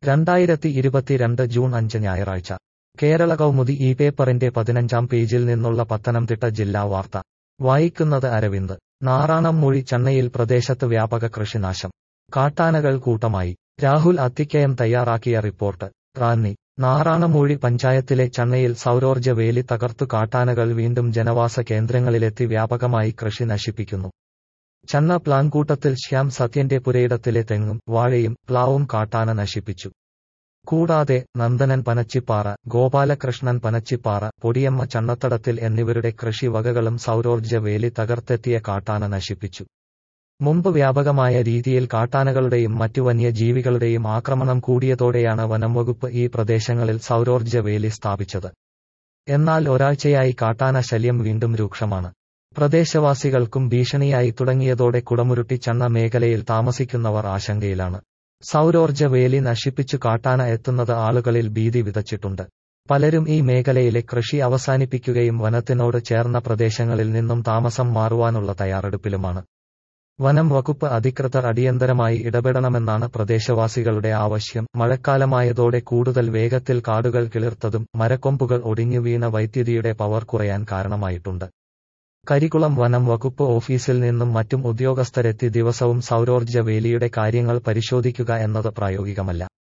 2022 June 5 ഞായറാഴ്ച കേരള കൗമുദി ഈ പേപ്പറിന്റെ 15-ാം പേജിൽ നിന്നുള്ള പത്തനംതിട്ട ജില്ലാ വാർത്ത വായിക്കുന്നത് അരവിന്ദ്. നാറാണംമൂഴി ചണ്ണയിൽ പ്രദേശത്ത് വ്യാപക കൃഷിനാശം. കാട്ടാനകൾ കൂട്ടമായി. രാഹുൽ അത്തിക്കയം തയ്യാറാക്കിയ റിപ്പോർട്ട്. റാന്നി. നാറാണംമൂഴി പഞ്ചായത്തിലെ ചണ്ണയിൽ സൗരോർജ്ജ വേലി തകർത്തു കാട്ടാനകൾ വീണ്ടും ജനവാസ കേന്ദ്രങ്ങളിലെത്തി വ്യാപകമായി കൃഷി നശിപ്പിക്കുന്നു. ചണ്ണ പ്ലാൻകൂട്ടത്തിൽ ശ്യാം സത്യന്റെ പുരയിടത്തിലെ തെങ്ങും വാഴയും പ്ലാവും കാട്ടാന നശിപ്പിച്ചു. കൂടാതെ നന്ദനൻ പനച്ചിപ്പാറ, ഗോപാലകൃഷ്ണൻ പനച്ചിപ്പാറ, പൊടിയമ്മ ചണ്ണത്തടത്തിൽ എന്നിവരുടെ കൃഷി വകകളും സൗരോർജ്ജ വേലി തകർത്തെത്തിയ കാട്ടാന നശിപ്പിച്ചു. മുമ്പ് വ്യാപകമായ രീതിയിൽ കാട്ടാനകളുടെയും മറ്റു വന്യജീവികളുടെയും ആക്രമണം കൂടിയതോടെയാണ് വനംവകുപ്പ് ഈ പ്രദേശങ്ങളിൽ സൗരോർജ്ജ വേലി സ്ഥാപിച്ചത്. എന്നാൽ ഒരാഴ്ചയായി കാട്ടാന ശല്യം വീണ്ടും രൂക്ഷമാണ്. പ്രദേശവാസികൾക്കും ഭീഷണിയായി തുടങ്ങിയതോടെ കുടമുരുട്ടി ചണ്ണ മേഖലയിൽ താമസിക്കുന്നവർ ആശങ്കയിലാണ്. സൗരോർജ്ജ വേലി നശിപ്പിച്ചു കാട്ടാന എത്തുന്നത് ആളുകളിൽ ഭീതി വിതച്ചിട്ടുണ്ട്. പലരും ഈ മേഖലയിലെ കൃഷി അവസാനിപ്പിക്കുകയും വനത്തിനോട് ചേർന്ന പ്രദേശങ്ങളിൽ നിന്നും താമസം മാറുവാനുള്ള തയ്യാറെടുപ്പിലുമാണ്. വനം വകുപ്പ് അധികൃതർ അടിയന്തരമായി ഇടപെടണമെന്നാണ് പ്രദേശവാസികളുടെ ആവശ്യം. മഴക്കാലമായതോടെ കൂടുതൽ വേഗത്തിൽ കാടുകൾ കിളിർത്തതും മരക്കൊമ്പുകൾ ഒടിഞ്ഞു വീണ വൈദ്യുതിയുടെ പവർ കുറയാൻ കാരണമായിട്ടുണ്ട്. കരികുളം വനം വകുപ്പ് ഓഫീസിൽ നിന്നും മറ്റും ഉദ്യോഗസ്ഥരെത്തി ദിവസവും സൗരോർജ്ജ വേലിയുടെ കാര്യങ്ങൾ പരിശോധിക്കുക എന്നത് പ്രായോഗികമല്ല.